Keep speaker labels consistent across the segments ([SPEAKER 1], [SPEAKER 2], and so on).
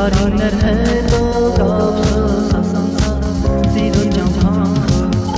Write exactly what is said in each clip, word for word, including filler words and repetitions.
[SPEAKER 1] տարիներ հետո կապսս ասանցա սիրո ճամփանքը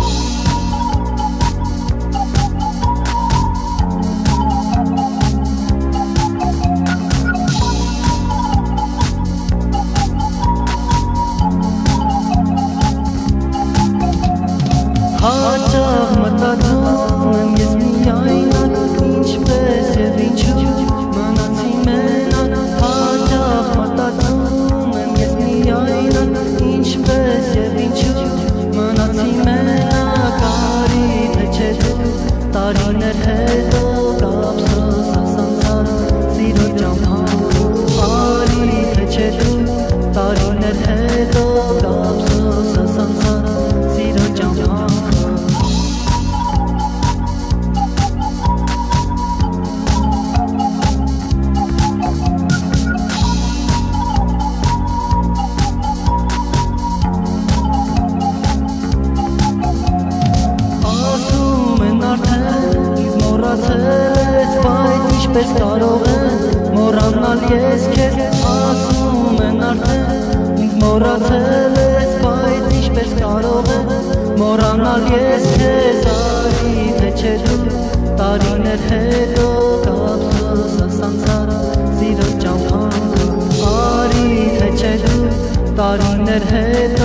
[SPEAKER 1] Հաճախ մտածում եմ ես միայնակ ինչպես և ինչու մնացի մենակ Հաճախ մտածում եմ ես միայնակ ինչպես և ինչու մնացի մենակ Արի թե չէ դու տարիներ հետո կապսս ասանցած սիրո ճամփանքը Արի թե չէ դու տարիներ հետո կապսս ասանցած սիրո ճամփանքը Ինչպես կարող եմ մոռանալ ես քեզ ասում են արդեն ինձ մոռացել ես բայց ինչպես կարող եմ մոռանալ ես քեզ արի թե չէ դու տարիներ հետո կապսս ասանցած սիրո ճամփանքը արի թե չէ դու տարիներ հետո